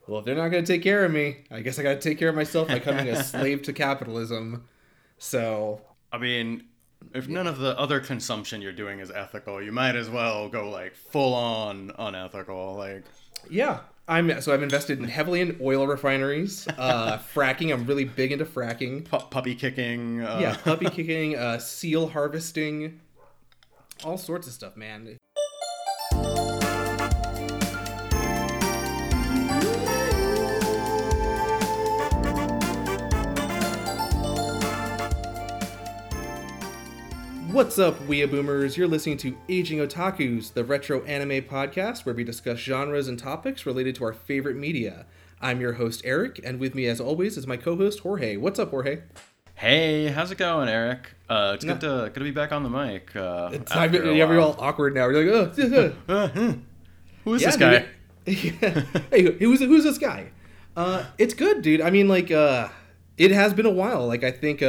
well, if they're not going to take care of me, I guess I got to take care of myself by becoming a slave to capitalism. So, I mean, if none of the other consumption you're doing is ethical, you might as well go like full on unethical. Like, yeah, I've invested heavily in oil refineries, fracking. I'm really big into fracking. puppy kicking. Puppy kicking, seal harvesting, all sorts of stuff, man. What's up, Weeaboomers? Boomers? You're listening to Aging Otakus, the retro anime podcast where we discuss genres and topics related to our favorite media. I'm your host, Eric, and with me, as always, is my co-host, Jorge. What's up, Jorge? Hey, how's it going, Eric? It's good to be back on the mic. We're all awkward now. We're like, who is this guy? Hey, who's this guy? It's good, dude. I mean, like, it has been a while. Like, I think,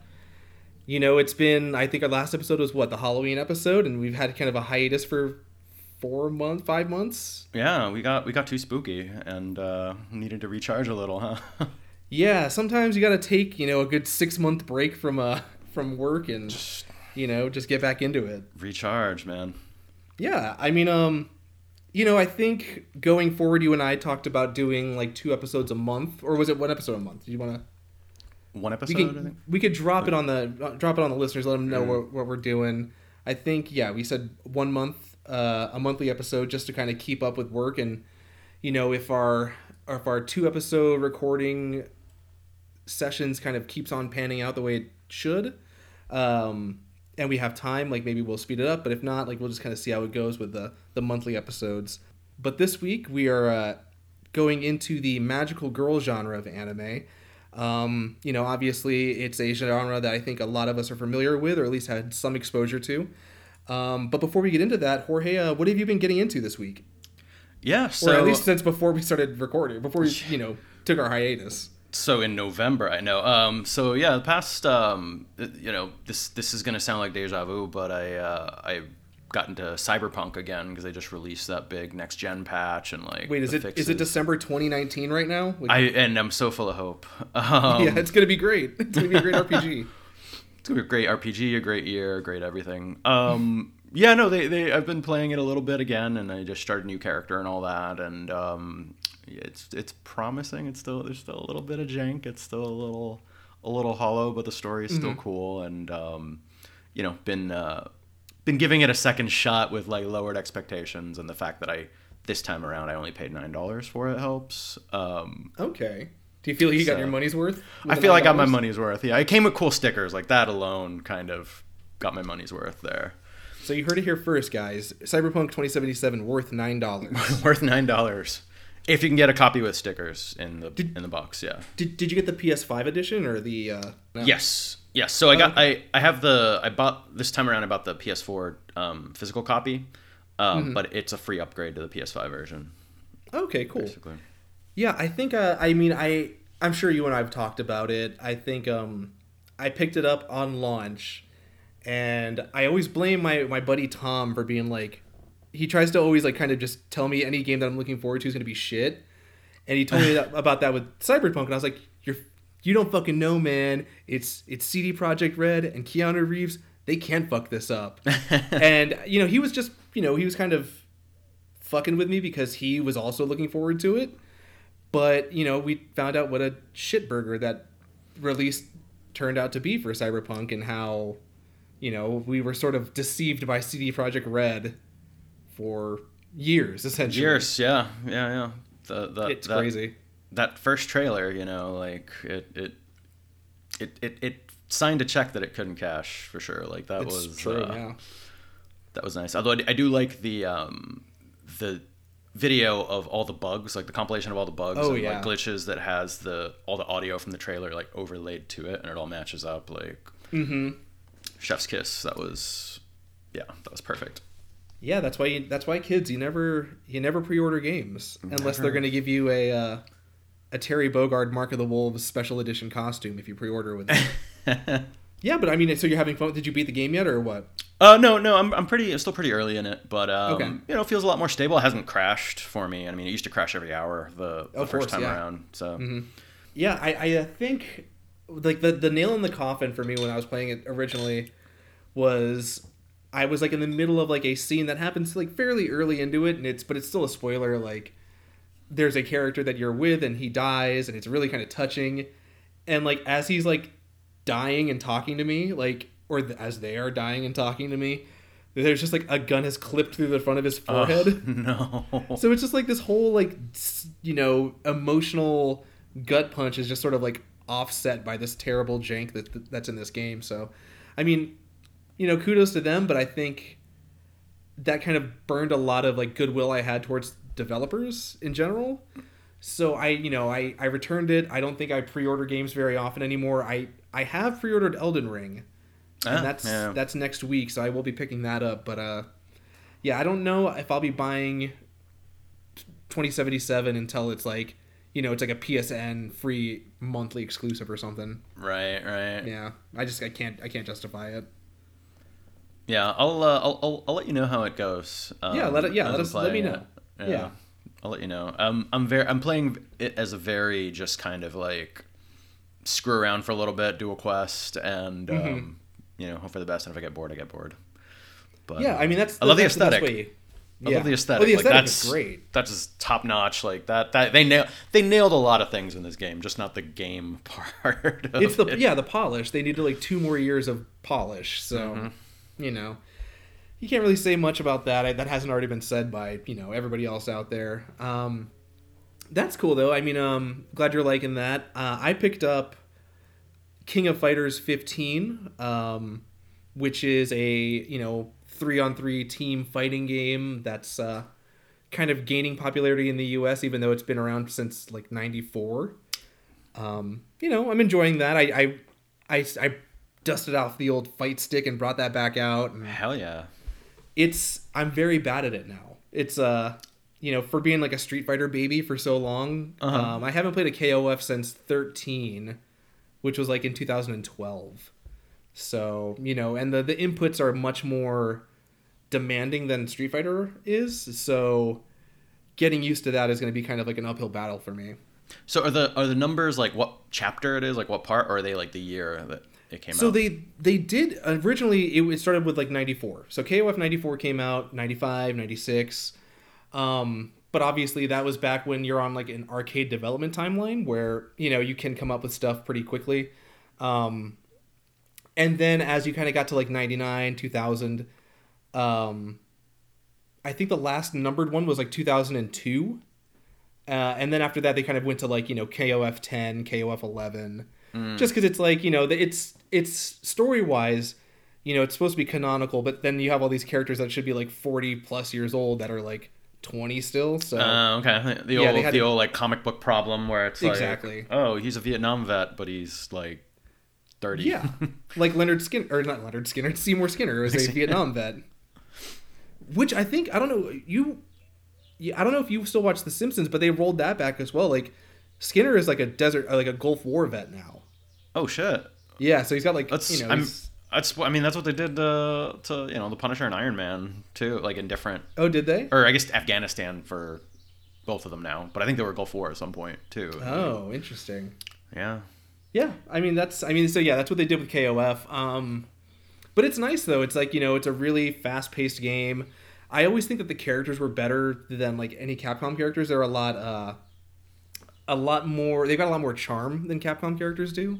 I think our last episode was the Halloween episode, and we've had kind of a hiatus for 5 months. Yeah, we got too spooky and needed to recharge a little, huh? Yeah, sometimes you got to take, a good 6-month break from work and just get back into it. Recharge, man. Yeah, I mean, I think going forward, you and I talked about doing like 2 episodes a month, or was it 1 episode a month? Do you want to? 1 episode, I think. We could drop it on the listeners, let them know what we're doing. I think, we said 1 month, a monthly episode, just to kind of keep up with work, and if our 2 episode recording sessions kind of keeps on panning out the way it should, and we have time, like maybe we'll speed it up. But if not, like we'll just kind of see how it goes with the monthly episodes. But this week we are going into the magical girl genre of anime. Obviously it's a genre that I think a lot of us are familiar with, or at least had some exposure to. But before we get into that, Jorge, what have you been getting into this week? Yeah, so... Or at least since before we started recording, before we, took our hiatus. So in November, I know. The past, this is going to sound like deja vu, but I got into Cyberpunk again because they just released that big next gen patch and like. Wait, is it December 2019 right now? And I'm so full of hope. Yeah, it's gonna be great. It's gonna be a great RPG. It's gonna be a great RPG, a great year, great everything. I've been playing it a little bit again, and I just started a new character and all that, and it's promising. There's still a little bit of jank. It's still a little hollow, but the story is still cool, and been giving it a second shot with like lowered expectations, and the fact that this time around I only paid $9 for it helps. Okay. Do you feel like you got your money's worth? I feel like I got my money's worth. Yeah, it came with cool stickers. Like that alone kind of got my money's worth there. So you heard it here first, guys. Cyberpunk 2077 worth $9. Worth $9. If you can get a copy with stickers in the box, yeah. Did you get the PS5 edition or the? No? Yes. So I bought this time around. I bought the PS4 physical copy, but it's a free upgrade to the PS5 version. Okay, cool. Basically. Yeah, I think. I'm sure you and I have talked about it. I think I picked it up on launch, and I always blame my buddy Tom for being like. He tries to always like kind of just tell me any game that I'm looking forward to is going to be shit. And he told me about that with Cyberpunk, and I was like, you don't fucking know, man. It's CD Projekt Red and Keanu Reeves. They can't fuck this up. And, he was just, he was kind of fucking with me because he was also looking forward to it. But, we found out what a shitburger that release turned out to be for Cyberpunk, and how, we were sort of deceived by CD Projekt Red for years, essentially. Years, yeah. It's crazy. That first trailer, like it signed a check that it couldn't cash for sure. Like that was true. Yeah, that was nice. Although I do like the video of all the bugs, like the compilation of all the bugs like glitches that has all the audio from the trailer like overlaid to it, and it all matches up like chef's kiss. That was perfect. Yeah, that's why kids, you never pre-order games unless they're going to give you a Terry Bogard Mark of the Wolves special edition costume if you pre-order with them. Yeah, but I mean, so you're having fun. Did you beat the game yet, or what? No, I'm still pretty early in it, but Okay. it feels a lot more stable. It hasn't crashed for me. I mean, it used to crash every hour the Of first course, time yeah. around. So Yeah, I think like the nail in the coffin for me when I was playing it originally was I was like in the middle of like a scene that happens like fairly early into it, and it's still a spoiler. Like there's a character that you're with and he dies, and it's really kind of touching. And like as he's like dying and talking to me, like as they are dying and talking to me, there's just like a gun has clipped through the front of his forehead. No. So it's just like this whole like emotional gut punch is just sort of like offset by this terrible jank that's in this game. So, I mean, kudos to them, but I think that kind of burned a lot of like goodwill I had towards developers in general. So I returned it. I don't think I pre-order games very often anymore. I have pre-ordered Elden Ring, and that's next week, so I will be picking that up. But yeah, I don't know if I'll be buying 2077 until it's like it's like a PSN free monthly exclusive or something. Right. Yeah, I can't justify it. Yeah, I'll let you know how it goes. Let me know. Yeah. I'll let you know. I'm playing it as a very just kind of like screw around for a little bit, do a quest, and hope for the best. And if I get bored, I get bored. But yeah, I mean I love the aesthetic. Yeah. I love the aesthetic. Oh, the aesthetic is great. That's just top notch. Like that they nailed a lot of things in this game, just not the game part. It's the polish. They need like 2 more years of polish. So, you can't really say much about that. That hasn't already been said by everybody else out there. That's cool though. I mean, glad you're liking that. I picked up King of Fighters 15, which is a 3-on-3 team fighting game that's kind of gaining popularity in the US, even though it's been around since like 94. I'm enjoying that. I dusted off the old fight stick and brought that back out. And hell yeah. I'm very bad at it now. It's for being like a Street Fighter baby for so long. I haven't played a KOF since 13, which was like in 2012. So, and the inputs are much more demanding than Street Fighter is. So getting used to that is going to be kind of like an uphill battle for me. So are the numbers like what chapter it is, like what part, or are they like the year that it came out? So they did originally, it started with like 94. So KOF 94 came out, 95, 96. But obviously that was back when you're on like an arcade development timeline where, you can come up with stuff pretty quickly. And then as you kind of got to like 99, 2000, I think the last numbered one was like 2002. And then after that, they kind of went to like, KOF 10, KOF 11, just because it's like, it's story wise, it's supposed to be canonical, but then you have all these characters that should be like 40 plus years old that are like 20 still. So okay, the old like comic book problem where it's exactly like, oh, he's a Vietnam vet, but he's like 30. Yeah, like Leonard Skinner, or not Leonard Skinner, Seymour Skinner was a Vietnam vet. Which I think, I don't know if you still watch The Simpsons, but they rolled that back as well. Like Skinner is like a Gulf War vet now. Oh shit. Yeah, so he's got like that's what they did to the Punisher and Iron Man too, like in different. Oh, did they? Or I guess Afghanistan for both of them now, but I think they were Gulf War at some point too. Oh, interesting. Yeah. Yeah, that's what they did with KOF. But it's nice though. It's like, it's a really fast-paced game. I always think that the characters were better than like any Capcom characters. They're a lot more. They've got a lot more charm than Capcom characters do.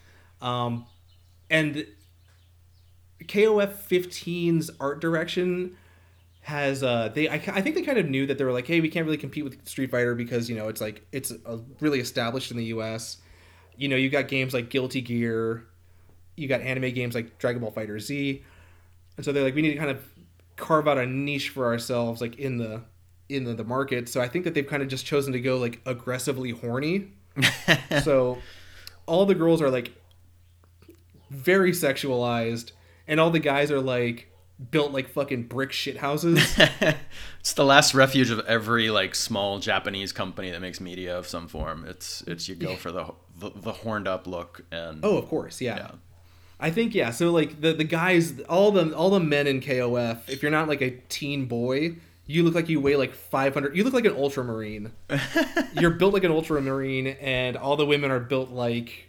And KOF 15's art direction has I think they kind of knew that they were like, hey, we can't really compete with Street Fighter because it's like it's really established in the US. You got games like Guilty Gear, you got anime games like Dragon Ball FighterZ, and so they're like, we need to kind of carve out a niche for ourselves like in the market. So I think that they've kind of just chosen to go like aggressively horny. So all the girls are like very sexualized, and all the guys are like built like fucking brick shit houses. It's the last refuge of every like small Japanese company that makes media of some form. It's you go for the horned up look. And oh, of course, yeah. I think yeah. So like the guys, all the men in KOF, if you're not like a teen boy, you look like you weigh like 500. You look like an ultramarine. You're built like an ultramarine, and all the women are built like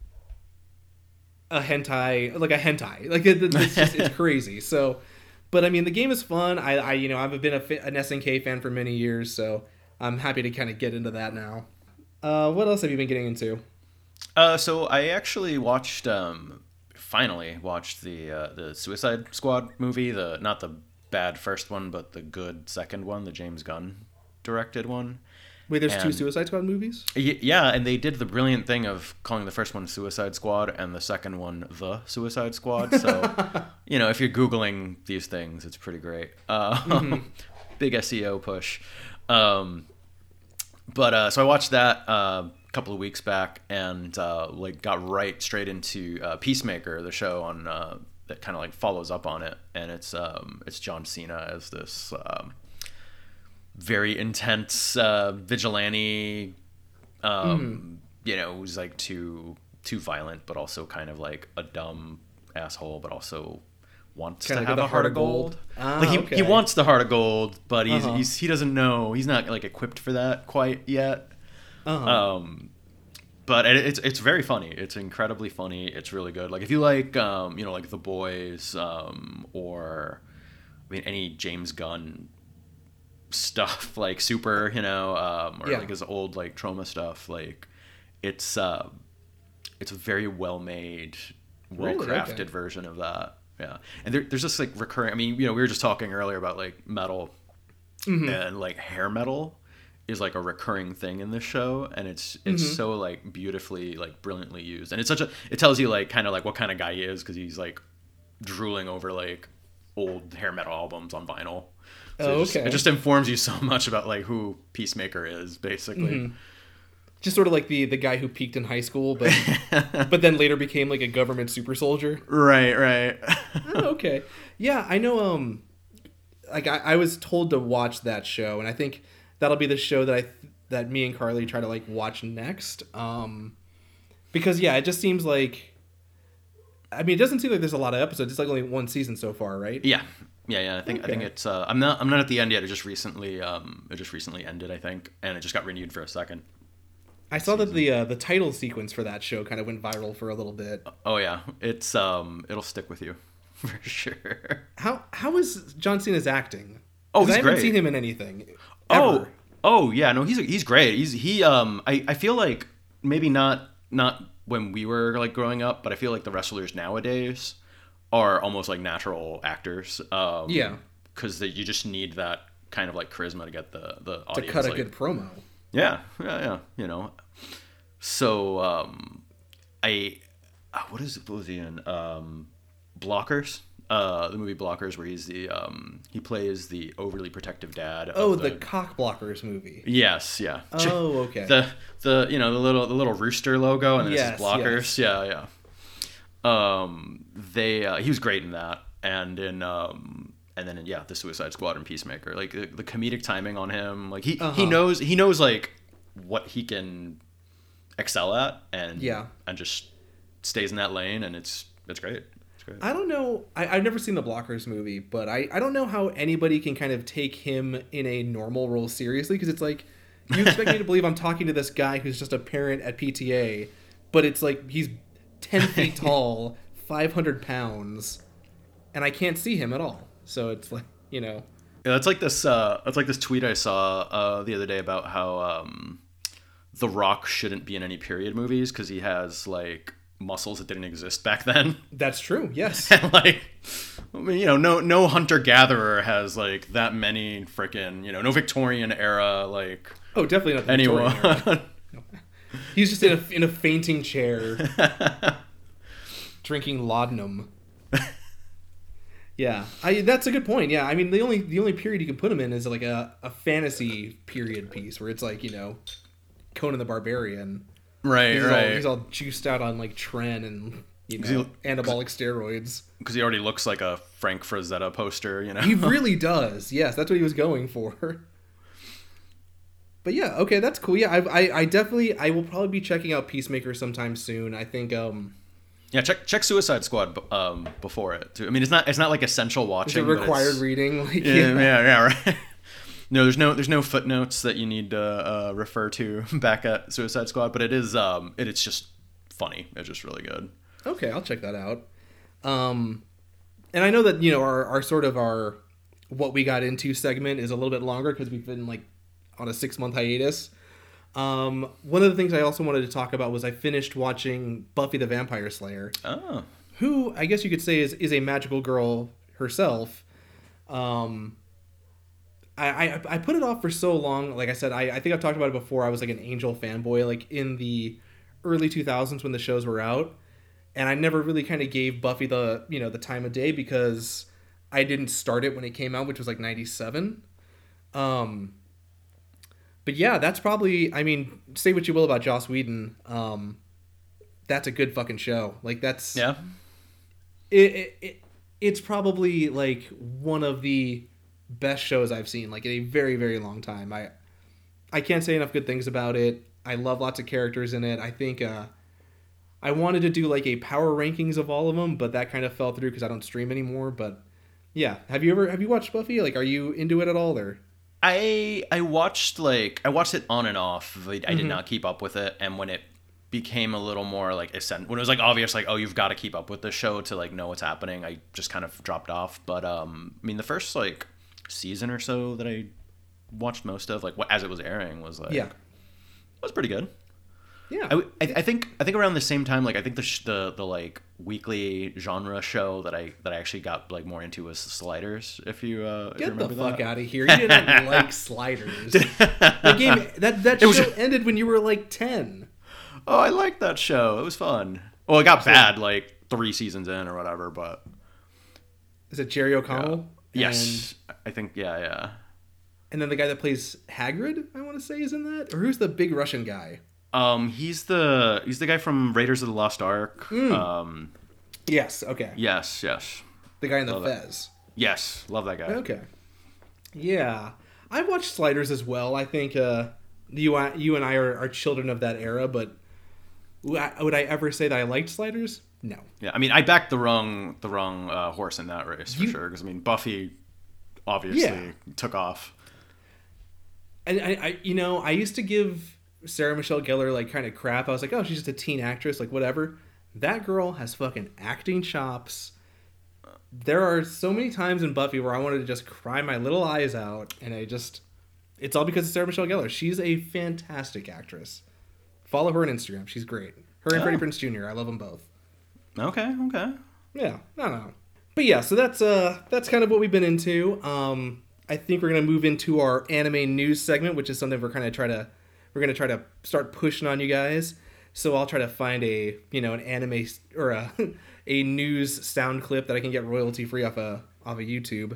a hentai, it's crazy. So, but I mean, the game is fun. I've been an SNK fan for many years, so I'm happy to kind of get into that now. What else have you been getting into? So I actually finally watched the Suicide Squad movie, not the bad first one, but the good second one, the James Gunn directed one. Wait, there's two Suicide Squad movies? Yeah, and they did the brilliant thing of calling the first one Suicide Squad and the second one The Suicide Squad. So, if you're Googling these things, it's pretty great. Big SEO push. So I watched that a couple of weeks back and got right straight into Peacemaker, the show on that kind of like follows up on it, and it's John Cena as this very intense vigilante, who's like too violent, but also kind of like a dumb asshole, but also wants to have a heart of gold. He wants the heart of gold, but he doesn't know, he's not like equipped for that quite yet. But it's very funny. It's incredibly funny. It's really good. Like if you like like The Boys, or any James Gunn stuff, like Super, like his old like Trauma stuff, like it's a very well made, well crafted version of that. Yeah. And there's just like recurring, we were just talking earlier about like metal, and like hair metal is like a recurring thing in this show, and it's so like beautifully, like brilliantly used, and it tells you like kind of like what kind of guy he is, because he's like drooling over like old hair metal albums on vinyl. So it just informs you so much about like who Peacemaker is, basically. Just sort of like the guy who peaked in high school, but then later became like a government super soldier. Right. Okay. Yeah, I know. Like I was told to watch that show, and I think that'll be the show that me and Carly try to like watch next. Because it just seems like, it doesn't seem like there's a lot of episodes. It's like only one season so far, right? Yeah. I think it's I'm not at the end yet. It just recently ended, I think, and it just got renewed for a second. I saw that the title sequence for that show kind of went viral for a little bit. Oh yeah, it's it'll stick with you for sure. How is John Cena's acting? Oh, he's I haven't great. seen him in anything. Ever. Oh yeah, no, he's great. I feel like maybe not when we were like growing up, but I feel like the wrestlers nowadays are almost like natural actors. Because you just need that kind of like charisma to get the audience to cut a good promo. Yeah. So what was he in? Blockers. The movie Blockers, where he's he plays the overly protective dad. Oh, the Cock Blockers movie. Yes, yeah. Oh, okay. The little rooster logo, and then this is Blockers. Yes. Yeah. He was great in that, and in the Suicide Squad and Peacemaker. Like the comedic timing on him, like he knows like what he can excel at, and just stays in that lane, and it's great. I don't know. I've never seen the Blockers movie, but I don't know how anybody can kind of take him in a normal role seriously, because it's like, you expect me to believe I'm talking to this guy who's just a parent at PTA, but it's like he's 10 feet tall, 500 pounds, and I can't see him at all. So it's like, Yeah, that's like this tweet I saw the other day about how The Rock shouldn't be in any period movies because he has like muscles that didn't exist back then. That's true. Yes. And like, no hunter gatherer has like that many freaking, no Victorian era like. Oh, definitely not the anyone. Victorian era. No. He's just in a fainting chair, drinking laudanum. Yeah, that's a good point. Yeah, the only period you can put him in is like a fantasy period piece where it's like, Conan the Barbarian. Right. He's all juiced out on like Tren and anabolic steroids. Because he already looks like a Frank Frazetta poster, He really does. Yes, that's what he was going for. But yeah, okay, that's cool. Yeah, I definitely will probably be checking out Peacemaker sometime soon. I think Yeah, check Suicide Squad before it too. I mean, it's not like essential watching. Is it required reading? Like, yeah, right. No, there's no footnotes that you need to refer to back at Suicide Squad, but it's just funny. It's just really good. Okay, I'll check that out. And I know that, you know, our sort of our what we got into segment is a little bit longer because we've been like on a 6-month hiatus. One of the things I also wanted to talk about was I finished watching Buffy the Vampire Slayer. Oh. Who I guess you could say is a magical girl herself. I put it off for so long. Like I said, I think I've talked about it before. I was like an Angel fanboy, like in the early 2000s when the shows were out. And I never really kind of gave Buffy the time of day because I didn't start it when it came out, which was like 97. But yeah, that's probably, I mean, say what you will about Joss Whedon. That's a good fucking show. Like that's, yeah. It's probably like one of the best shows I've seen like in a very, very long time. I can't say enough good things about it. I love lots of characters in it. I think, I wanted to do like a power rankings of all of them, but that kind of fell through because I don't stream anymore. But yeah, have you watched Buffy? Like, are you into it at all? Or I watched it on and off. I did not keep up with it, and when it became a little more like when it was like obvious, like, oh, you've got to keep up with the show to like know what's happening, I just kind of dropped off. But I mean, the first like season or so that I watched most of, like as it was airing, was like was pretty good. Yeah, I think around the same time, like I think the like weekly genre show that I actually got like more into was Sliders. If you get the fuck out of here, you didn't like Sliders. The game that show ended when you were like 10. Oh, I liked that show. It was fun. Well, it got bad like 3 seasons in or whatever, but is it Jerry O'Connell? Yeah. Yes, I think yeah. And then the guy that plays Hagrid, I want to say, is in that, or who's the big Russian guy? He's the guy from Raiders of the Lost Ark. Yes. Okay. Yes. The guy in the Fez. Yes, love that guy. Okay. Yeah, I watched Sliders as well. I think you and I are children of that era, but would I ever say that I liked Sliders? No. Yeah, I mean, I backed the wrong horse in that race for sure. Because I mean, Buffy obviously took off. And I used to give Sarah Michelle Gellar like kind of crap. I was like, oh, she's just a teen actress, like whatever. That girl has fucking acting chops. There are so many times in Buffy where I wanted to just cry my little eyes out, and it's all because of Sarah Michelle Gellar. She's a fantastic actress. Follow her on Instagram. She's great. Her and Freddie Prinze Jr. I love them both. Okay. Yeah, I don't know. But yeah, so that's kind of what we've been into. I think we're gonna move into our anime news segment, which is something we're gonna try to start pushing on you guys. So I'll try to find an anime or a news sound clip that I can get royalty free off of YouTube.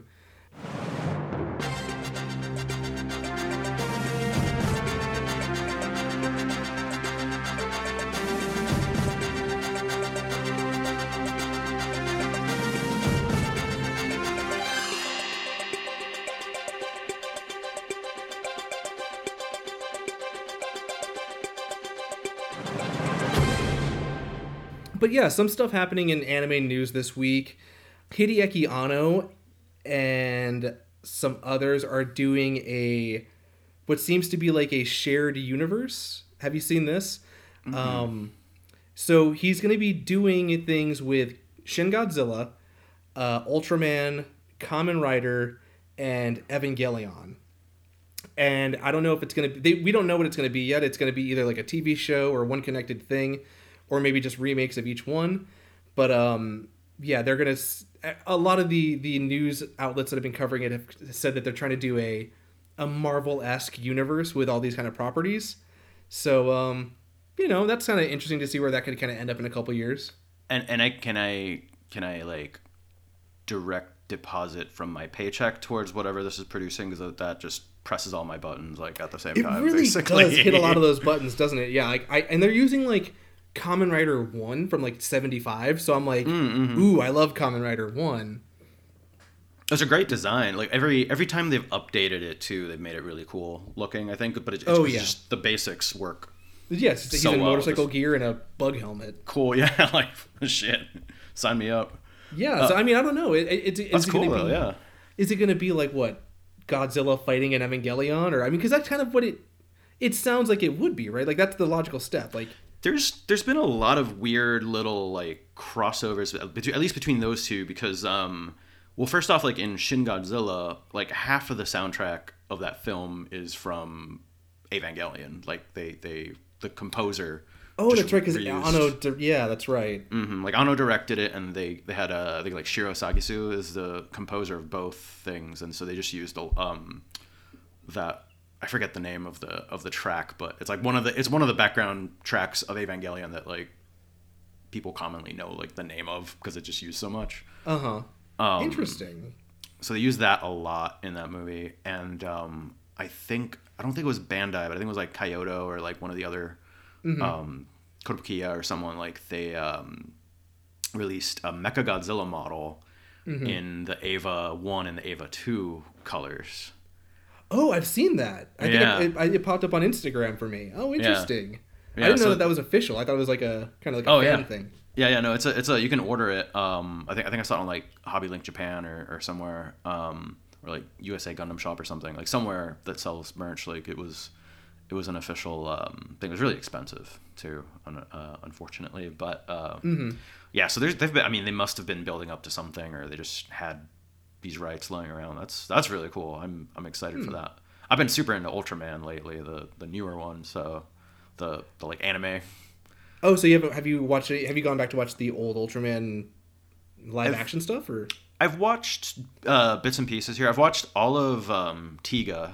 But yeah, some stuff happening in anime news this week. Hideaki Anno and some others are doing what seems to be like a shared universe. Have you seen this? Mm-hmm. So he's going to be doing things with Shin Godzilla, Ultraman, Kamen Rider, and Evangelion. And I don't know if it's going to be... we don't know what it's going to be yet. It's going to be either like a TV show or one connected thing, or maybe just remakes of each one. But yeah, they're going to... A lot of the news outlets that have been covering it have said that they're trying to do a Marvel-esque universe with all these kind of properties. So, that's kind of interesting to see where that could kind of end up in a couple years. And can I like direct deposit from my paycheck towards whatever this is producing, because that just presses all my buttons like at the same time. It really basically does hit a lot of those buttons, doesn't it? Yeah, and they're using like Kamen Rider 1 from like 75, so I'm like, ooh, I love Kamen Rider 1. It's a great design. Like every time they've updated it too, they've made it really cool looking, I think. But it's just the basics work Yes, he's so in well. motorcycle gear and a bug helmet. Cool, yeah, like shit. Sign me up. Yeah, so I mean, I don't know. That's cool though, yeah. Is it going to be like what, Godzilla fighting an Evangelion, or I mean, because that's kind of what it sounds like it would be, right? Like that's the logical step. Like there's been a lot of weird little like crossovers at least between those two because well, first off, like in Shin Godzilla, like half of the soundtrack of that film is from Evangelion. Like the composer. Oh, that's right, because Anno. Yeah, that's right. Mm-hmm. Like Anno directed it, and they had I think like Shiro Sagisu is the composer of both things, and so they just used that. I forget the name of the track, but it's like one of the background tracks of Evangelion that like people commonly know like the name of because it just used so much. Interesting. So they used that a lot in that movie, and I don't think it was Bandai, but I think it was like Kyoto or like one of the other. Kotobukiya or someone, like they released a Mechagodzilla model in the Eva 1 and the Eva 2 colors. Oh, I've seen that. I think it popped up on Instagram for me. Oh, interesting. Yeah, I didn't know that was official. I thought it was like a kind of like a fan thing. Yeah, no, it's a you can order it. I think I saw it on like Hobby Link Japan or somewhere, or like USA Gundam Shop or something, like somewhere that sells merch. Like it was an official thing. It was really expensive too, unfortunately. But yeah, so they must have been building up to something, or they just had these rights lying around. That's really cool. I'm excited for that. I've been super into Ultraman lately, the newer one. So the like anime. Oh, so have you watched it? Have you gone back to watch the old Ultraman live action stuff, or? I've watched bits and pieces here. I've watched all of Tiga.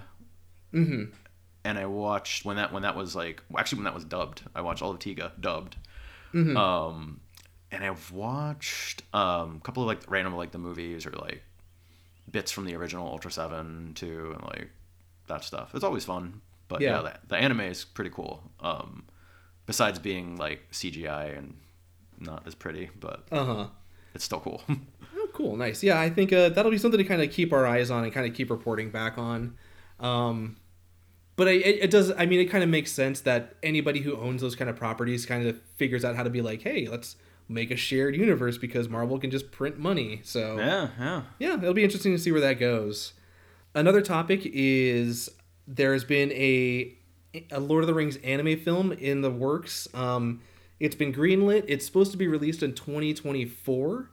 And I watched when that was like when that was dubbed. I watched all of Tiga dubbed. And I've watched a couple of like random like the movies or like bits from the original Ultra 7 too, and like that stuff. It's always fun. But yeah, the anime is pretty cool. Besides being like CGI and not as pretty, but it's still cool. Oh, cool, nice. Yeah, I think that'll be something to kind of keep our eyes on and kind of keep reporting back on. But it does. I mean, it kind of makes sense that anybody who owns those kind of properties kind of figures out how to be like, hey, let's make a shared universe because Marvel can just print money. So yeah, it'll be interesting to see where that goes. Another topic is there's been a Lord of the Rings anime film in the works. It's been greenlit. It's supposed to be released in 2024.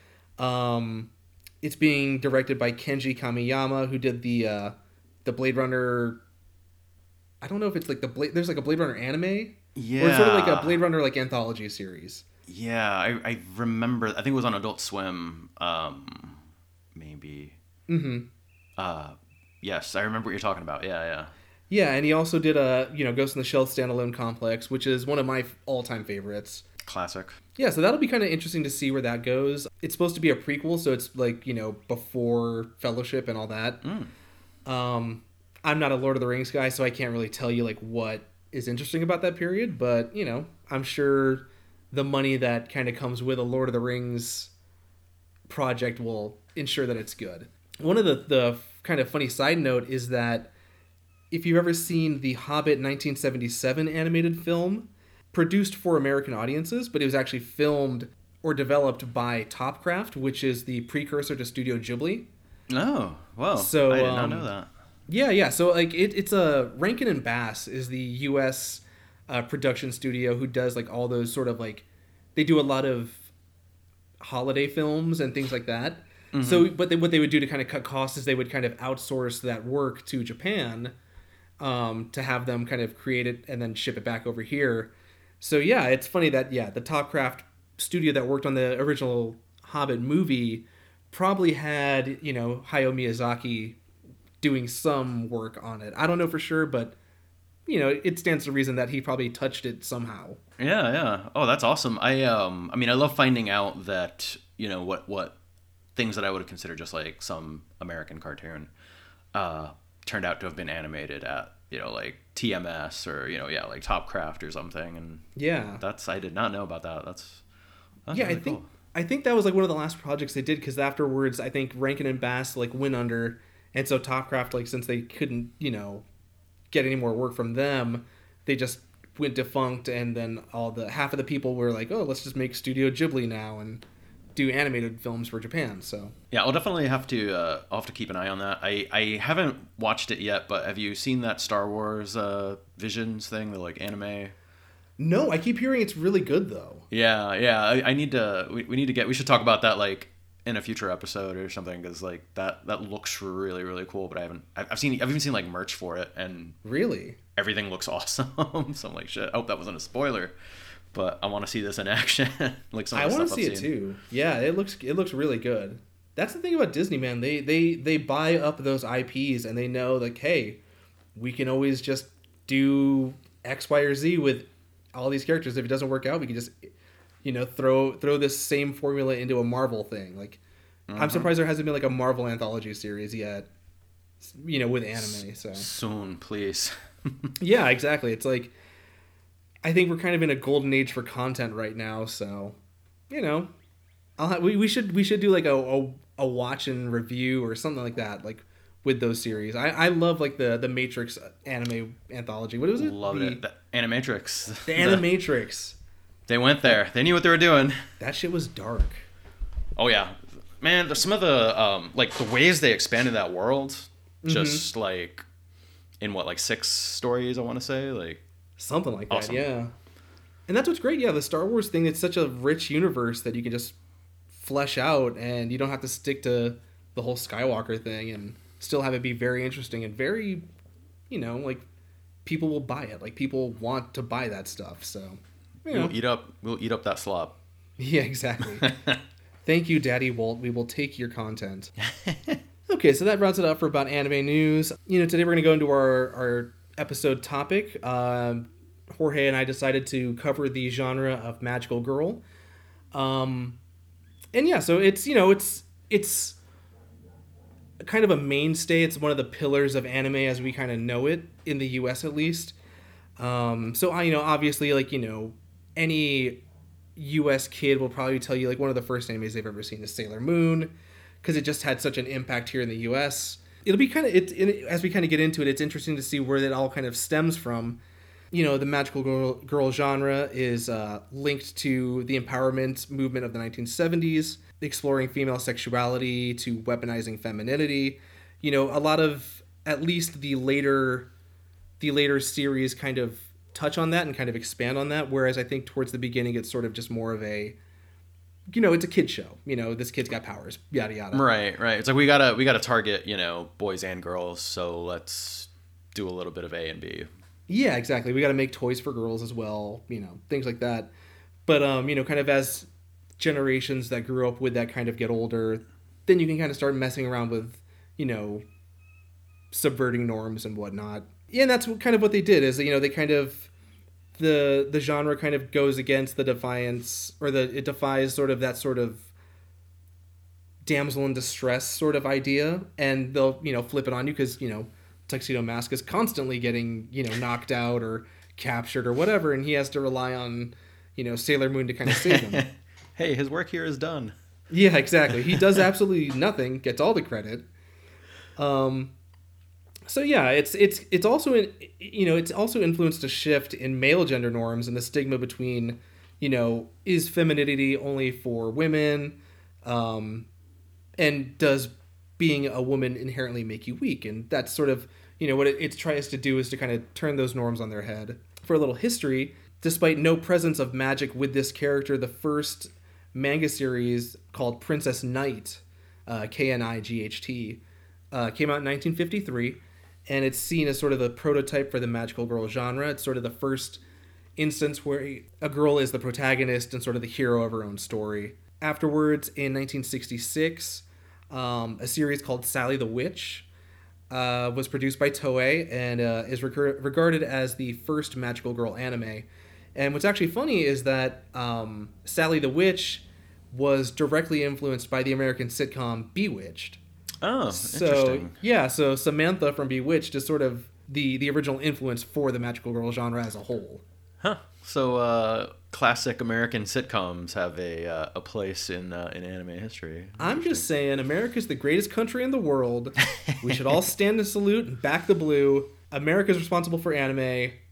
It's being directed by Kenji Kamiyama, who did the Blade Runner. I don't know if it's like there's like a Blade Runner anime. Yeah. Or it's sort of like a Blade Runner like anthology series. Yeah, I remember. I think it was on Adult Swim. Maybe. Yes, I remember what you're talking about. Yeah. Yeah, and he also did Ghost in the Shell standalone complex, which is one of my all-time favorites. Classic. Yeah, so that'll be kind of interesting to see where that goes. It's supposed to be a prequel, so it's like, before Fellowship and all that. I'm not a Lord of the Rings guy, so I can't really tell you like what is interesting about that period, but I'm sure the money that kind of comes with a Lord of the Rings project will ensure that it's good. One of the kind of funny side note is that if you've ever seen the Hobbit 1977 animated film, produced for American audiences, but it was actually filmed or developed by Topcraft, which is the precursor to Studio Ghibli. Oh, wow. So, I did not know that. Yeah. So like it's a Rankin and Bass is the U.S. Production studio who does like all those sort of like, they do a lot of holiday films and things like that. So, but what they would do to kind of cut costs is they would kind of outsource that work to Japan, to have them kind of create it and then ship it back over here. So yeah, it's funny that the Topcraft studio that worked on the original Hobbit movie probably had Hayao Miyazaki doing some work on it. I don't know for sure, but it stands to reason that he probably touched it somehow. Yeah. Oh, that's awesome. I love finding out that what things that I would have considered just like some American cartoon turned out to have been animated at like TMS or like Topcraft or something. And I did not know about that. That's really cool. I think that was like one of the last projects they did, because afterwards I think Rankin and Bass like went under, and so Topcraft, like, since they couldn't get any more work from them, they just went defunct, and then all the half of the people were like, oh, let's just make Studio Ghibli now and do animated films for Japan. So Yeah, I'll definitely have to. I'll have to keep an eye on that. I haven't watched it yet, but have you seen that Star Wars Visions thing, the like anime? no, I keep hearing it's really good though. Yeah, yeah. I need to. We need to get. We should talk about that like in a future episode or something, because like that looks really really cool. But I've even seen like merch for it, and Really? everything looks awesome. So I'm like, shit. I hope that wasn't a spoiler, but I want to see this in action. Like some I of the want stuff to see I've it seen. too. Yeah, it looks really good. That's the thing about Disney, man. They buy up those IPs, and they know like, hey, we can always just do X, Y, or Z with all these characters. If it doesn't work out, we can just throw this same formula into a Marvel thing. Like, I'm surprised there hasn't been like a Marvel anthology series yet. With anime. So Soon, please. yeah, exactly. It's like, I think we're kind of in a golden age for content right now. So, we should do like a watch and review or something like that, like with those series. I love like the Matrix anime anthology. What was it? Love it. The Animatrix. The Animatrix. They went there. They knew what they were doing. That shit was dark. Oh yeah, man. There's some of the like the ways they expanded that world, just like in what, like 6 stories, I want to say, like Something like that, Awesome. yeah. And that's what's great. Yeah, the Star Wars thing. It's such a rich universe that you can just flesh out, and you don't have to stick to the whole Skywalker thing, and still have it be very interesting and very, like people will buy it. Like people want to buy that stuff. So, we'll eat up that slop. yeah, exactly. Thank you, Daddy Walt. We will take your content. Okay, so that rounds it up for about anime news. Today we're going to go into our episode topic. Jorge and I decided to cover the genre of magical girl. And yeah, so it's kind of a mainstay. It's one of the pillars of anime as we kind of know it in the US at least. So obviously, like, any US kid will probably tell you like one of the first animes they've ever seen is Sailor Moon, because it just had such an impact here in the US. It'll be kind of as we kind of get into it, it's interesting to see where that all kind of stems from. The magical girl genre is linked to the empowerment movement of the 1970s, exploring female sexuality to weaponizing femininity. A lot of, at least the later series kind of touch on that and kind of expand on that, whereas I think towards the beginning it's sort of just more of a, it's a kid show. This kid's got powers, yada yada. Right. It's like we gotta target boys and girls, so let's do a little bit of A and B. Yeah, exactly. We got to make toys for girls as well, things like that. But kind of as generations that grew up with that kind of get older, then you can kind of start messing around with, subverting norms and whatnot. Yeah, and that's kind of what they did. Is they kind of the genre kind of goes against the defiance, or it defies sort of that sort of damsel in distress sort of idea, and they'll flip it on you because Tuxedo Mask is constantly getting knocked out or captured or whatever, and he has to rely on Sailor Moon to kind of save him. Hey, his work here is done. Yeah, exactly. He does absolutely nothing, gets all the credit. So yeah, it's also it's also influenced a shift in male gender norms and the stigma between is femininity only for women, and does being a woman inherently make you weak? And that's sort of what it tries to do, is to kind of turn those norms on their head. For a little history, despite no presence of magic with this character, the first manga series called Princess Knight, Knight, came out in 1953, and it's seen as sort of the prototype for the magical girl genre. It's sort of the first instance where a girl is the protagonist and sort of the hero of her own story. Afterwards, in 1966, a series called Sally the Witch was produced by Toei and is regarded as the first magical girl anime. And what's actually funny is that Sally the Witch was directly influenced by the American sitcom Bewitched. Oh, So interesting. yeah, so Samantha from Bewitched is sort of the original influence for the magical girl genre as a whole. Huh. So classic American sitcoms have a place in anime history. I'm just saying, America's the greatest country in the world. We should all stand and salute and back the blue. America's responsible for anime.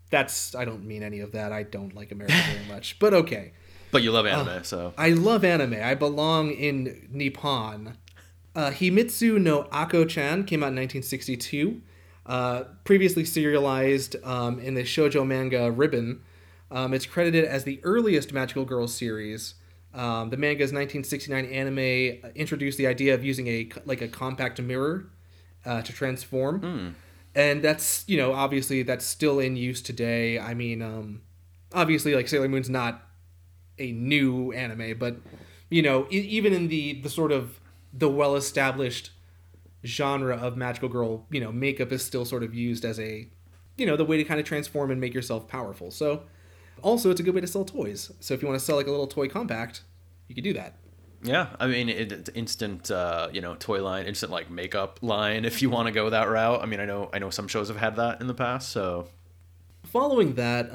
I don't mean any of that. I don't like America very much, but okay. But you love anime, so. I love anime. I belong in Nippon. Himitsu no Ako-chan came out in 1962. Previously serialized in the shoujo manga Ribbon. It's credited as the earliest Magical Girl series. The manga's 1969 anime introduced the idea of using a compact mirror to transform. And that's, obviously that's still in use today. I mean, obviously, like, Sailor Moon's not a new anime, but, even in the sort of the well-established genre of Magical Girl, makeup is still sort of used as a, the way to kind of transform and make yourself powerful. So, also, it's a good way to sell toys. So if you want to sell, like, a little toy compact, you could do that. Yeah, I mean, it's instant, toy line, instant, like, makeup line, if you want to go that route. I mean, I know some shows have had that in the past, so. Following that,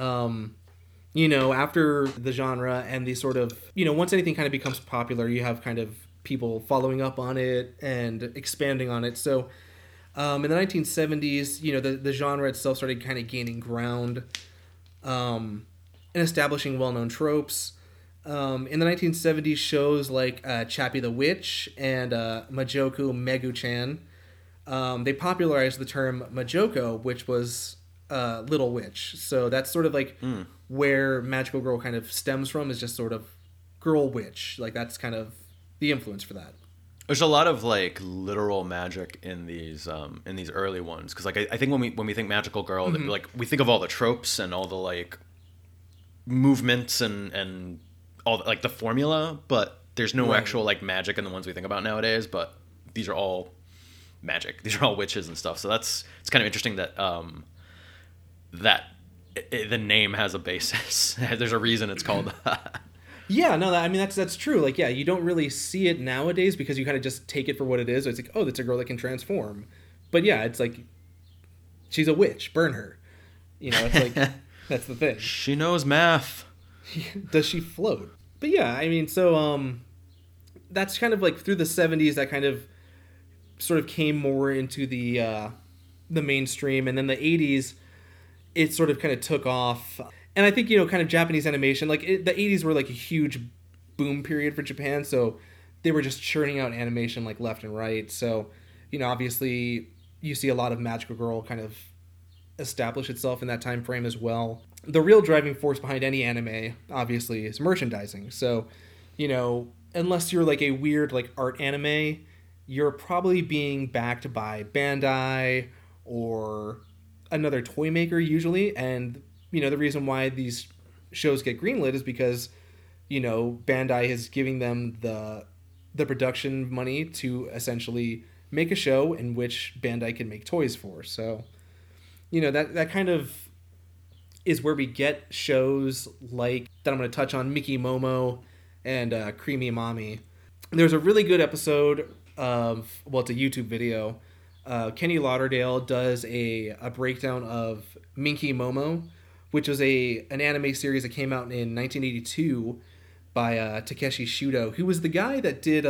after the genre and the sort of, once anything kind of becomes popular, you have kind of people following up on it and expanding on it. So in the 1970s, the genre itself started kind of gaining ground and establishing well-known tropes. In the 1970s, shows like Chappie the Witch and Majoku Megu-chan, they popularized the term Majoko, which was Little Witch. So that's sort of like where Magical Girl kind of stems from, is just sort of girl witch. Like, that's kind of the influence for that. There's a lot of, like, literal magic in these early ones, because, like, I think when we think Magical Girl, like, we think of all the tropes and all the, like, movements and all the, like, the formula, but there's no actual, like, magic in the ones we think about nowadays. But these are all magic. These are all witches and stuff. So it's kind of interesting that the name has a basis. There's a reason it's called that. Yeah, no, that's true. Like, yeah, you don't really see it nowadays because you kind of just take it for what it is. It's like, oh, that's a girl that can transform. But yeah, it's like, she's a witch. Burn her. It's like, that's the thing. She knows math. Does she float? But yeah, I mean, so that's kind of like through the 70s that kind of sort of came more into the mainstream, and then the 80s it sort of kind of took off. And I think, kind of Japanese animation, like the 80s were like a huge boom period for Japan, so they were just churning out animation like left and right. So, obviously you see a lot of Magical Girl kind of establish itself in that time frame as well. The real driving force behind any anime, obviously, is merchandising. So, unless you're like a weird like art anime, you're probably being backed by Bandai or another toy maker usually. And, the reason why these shows get greenlit is because, Bandai is giving them the production money to essentially make a show in which Bandai can make toys for. So, that kind of is where we get shows like that I'm going to touch on, Miki Momo and Creamy Mami. There's a really good episode of, it's a YouTube video. Kenny Lauderdale does a breakdown of Minky Momo, which was an anime series that came out in 1982 by Takeshi Shudo, who was the guy that did,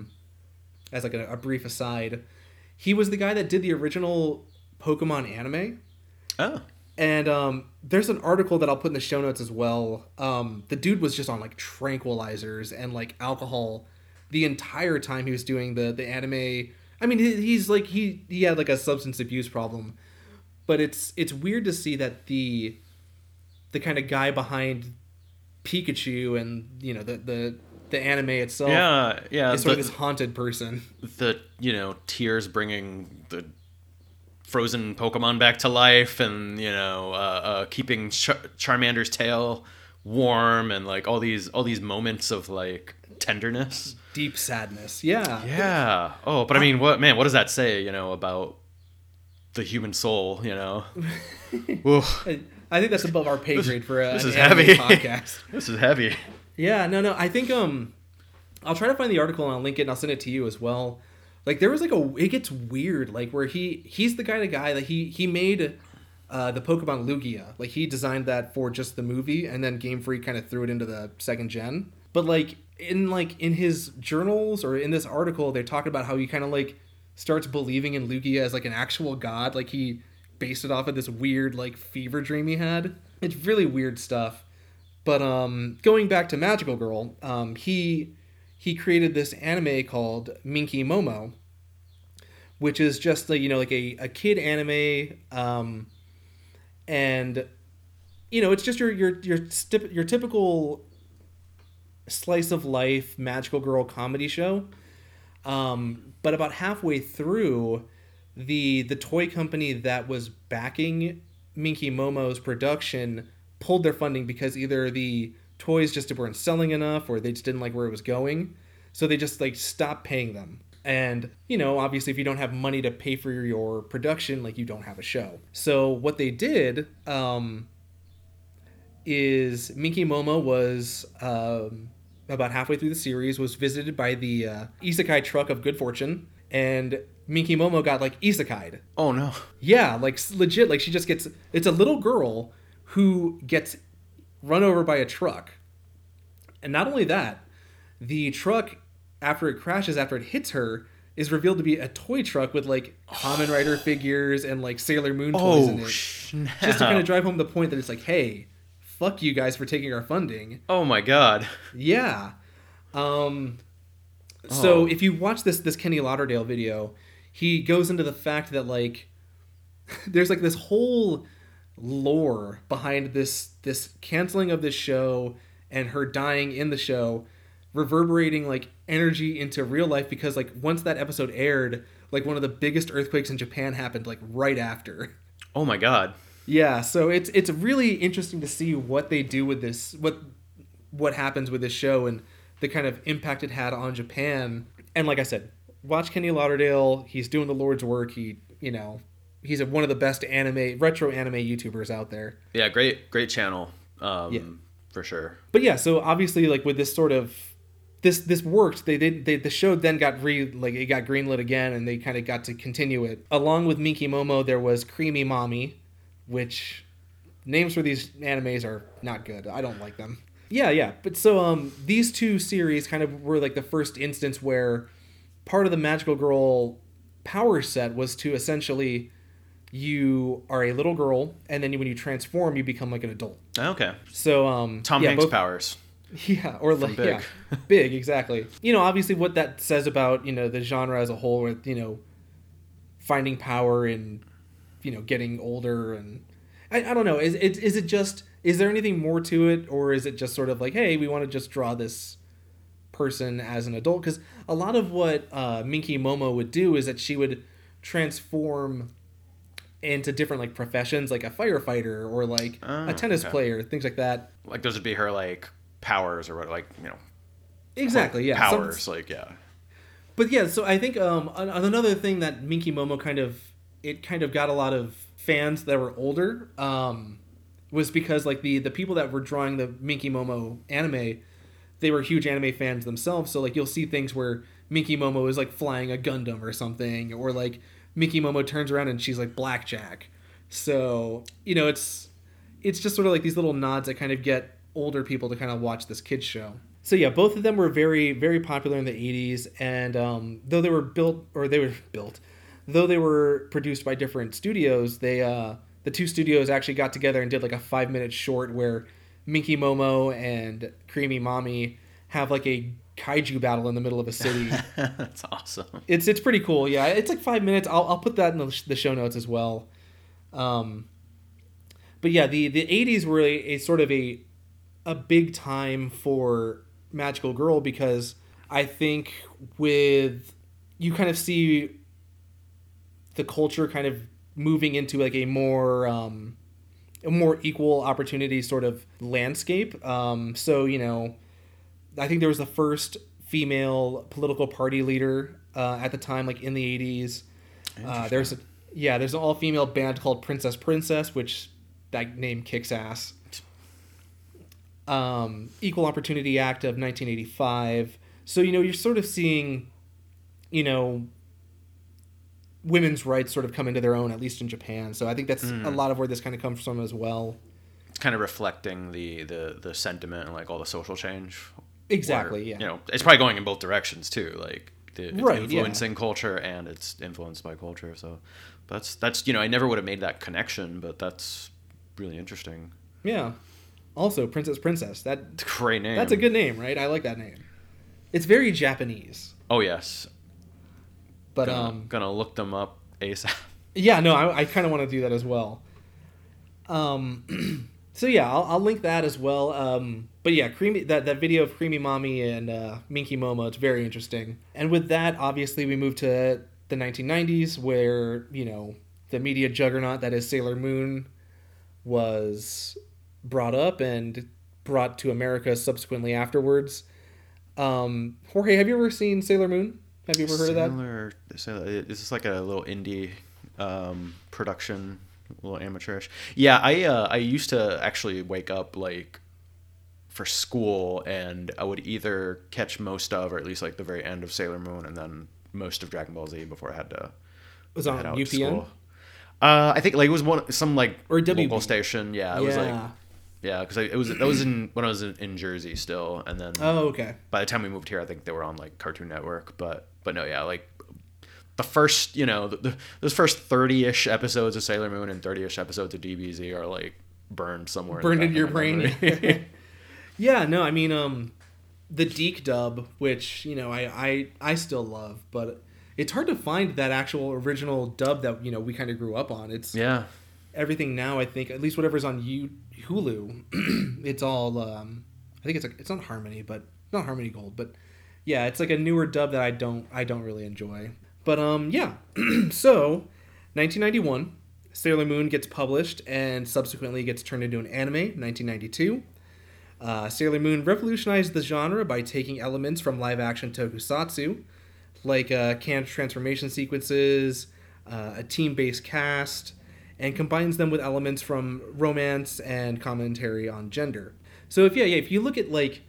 as like a brief aside, he was the guy that did the original Pokemon anime. Oh. And there's an article that I'll put in the show notes as well. The dude was just on like tranquilizers and like alcohol the entire time he was doing the anime. I mean, he's like he had like a substance abuse problem, but it's weird to see that the kind of guy behind Pikachu and the anime itself, is sort of this haunted person. The tears bringing the frozen Pokemon back to life, and keeping Charmander's tail warm, and like all these moments of like tenderness, deep sadness. Yeah. Oh, but I mean, what does that say about the human soul? I think that's above our pay grade for this an is anime heavy podcast. This is heavy. Yeah, no, I think I'll try to find the article and I'll link it and I'll send it to you as well. Like, there was like it gets weird, like where he's the kind of guy that he made the Pokemon Lugia. Like, he designed that for just the movie, and then Game Freak kind of threw it into the second gen. But like in his journals or in this article, they're talking about how he kind of like starts believing in Lugia as like an actual god. Like, he based it off of this weird like fever dream he had. It's really weird stuff. But going back to Magical Girl, he created this anime called Minky Momo, which is just like, like a kid anime, and it's just your typical slice of life magical girl comedy show. But about halfway through, the toy company that was backing Minky Momo's production pulled their funding because either the toys just weren't selling enough or they just didn't like where it was going. So they just like stopped paying them. And, obviously if you don't have money to pay for your production, like you don't have a show. So what they did is Minky Momo was about halfway through the series, was visited by the isekai truck of good fortune, and Minky Momo got like isekai'd. Oh no. Yeah, like legit, like she just gets, it's a little girl who gets run over by a truck. And not only that, the truck, after it crashes, after it hits her, is revealed to be a toy truck with like Kamen Rider figures and like Sailor Moon toys in it. Snap. Just to kind of drive home the point that it's like, hey, fuck you guys for taking our funding. Oh my god. Yeah. So if you watch this Kenny Lauderdale video, he goes into the fact that like there's like this whole lore behind this canceling of this show and her dying in the show, reverberating like energy into real life, because like once that episode aired, like one of the biggest earthquakes in Japan happened like right after. Oh my god. Yeah, so it's really interesting to see what they do with this, what happens with this show and the kind of impact it had on Japan. And like I said, watch Kenny Lauderdale. He's doing the Lord's work. He's one of the best retro anime YouTubers out there. Yeah, great channel. For sure. But yeah, so obviously like with this sort of this worked. The show then got it got greenlit again, and they kind of got to continue it. Along with Minky Momo, there was Creamy Mommy, which names for these animes are not good. I don't like them. Yeah. But so these two series kind of were like the first instance where part of the Magical Girl power set was to essentially, you are a little girl, and then when you transform, you become like an adult. Okay. So Tom Hanks powers. Yeah, or like Big. Yeah, Big, exactly. Obviously what that says about the genre as a whole, with finding power and getting older, and I don't know. Is it just, is there anything more to it, or is it just sort of like, hey, we want to just draw this person as an adult? Because a lot of what Minky Momo would do is that she would transform into different like professions, like a firefighter or like a tennis player, things like that. Like those would be her like powers or what, like exactly, yeah, powers, like yeah. But yeah, so I think another thing that Minky Momo kind of got a lot of fans that were older was because like the people that were drawing the Minky Momo anime, they were huge anime fans themselves. So like you'll see things where Minky Momo is like flying a Gundam or something, or like Minky Momo turns around and she's like Blackjack. So it's just sort of like these little nods that kind of get older people to kind of watch this kids show. So yeah, both of them were very, very popular in the 80s, and though they were produced by different studios, the two studios actually got together and did like a 5-minute short where Minky Momo and Creamy Mommy have like a kaiju battle in the middle of a city. That's awesome. It's pretty cool. Yeah, it's like 5 minutes. I'll put that in the show notes as well. But yeah, the 80s were a sort of a big time for Magical Girl, because I think you kind of see the culture kind of moving into like a more equal opportunity sort of landscape. So I think there was the first female political party leader at the time, like in the 80s. There's an all-female band called Princess, which that name kicks ass. Equal Opportunity Act of 1985. So, you're sort of seeing, women's rights sort of come into their own, at least in Japan. So I think that's a lot of where this kind of comes from as well. It's kind of reflecting the sentiment and like all the social change. Exactly, where, yeah. It's probably going in both directions too. Like it's right, influencing culture and it's influenced by culture. So That's I never would have made that connection, but that's really interesting. Yeah. Also, Princess. Great name. That's a good name, right? I like that name. It's very Japanese. Oh yes. But gonna look them up ASAP. Yeah, no, I kind of want to do that as well. So yeah, I'll link that as well. But yeah, that video of Creamy Mommy and Minky Momo, it's very interesting. And with that, obviously, we move to the 1990s, where the media juggernaut that is Sailor Moon was brought up and brought to America subsequently afterwards. Jorge, have you ever seen Sailor Moon? Have you ever heard of that? Is this like a little indie production, a little amateurish? Yeah, I used to actually wake up like for school, and I would either catch most of, or at least like the very end of Sailor Moon, and then most of Dragon Ball Z before I had to. Was it on UPN? I think like it was some like or local station. Yeah, it was like. Yeah, because that was when I was in Jersey still, and then okay. By the time we moved here, I think they were on like Cartoon Network, but no, yeah, like the first those first 30-ish episodes of Sailor Moon and 30-ish episodes of DBZ are like burned somewhere. Burned into your brain. Yeah, no, I mean the Deke dub, which I still love, but it's hard to find that actual original dub that we kind of grew up on. It's everything now. I think at least whatever's on Hulu, it's all. I think it's not Harmony, but not Harmony Gold, but yeah, it's like a newer dub that I don't really enjoy. But yeah, so 1991, Sailor Moon gets published and subsequently gets turned into an anime. 1992. Sailor Moon revolutionized the genre by taking elements from live-action tokusatsu, like canned transformation sequences, a team-based cast, and combines them with elements from romance and commentary on gender. So if you look at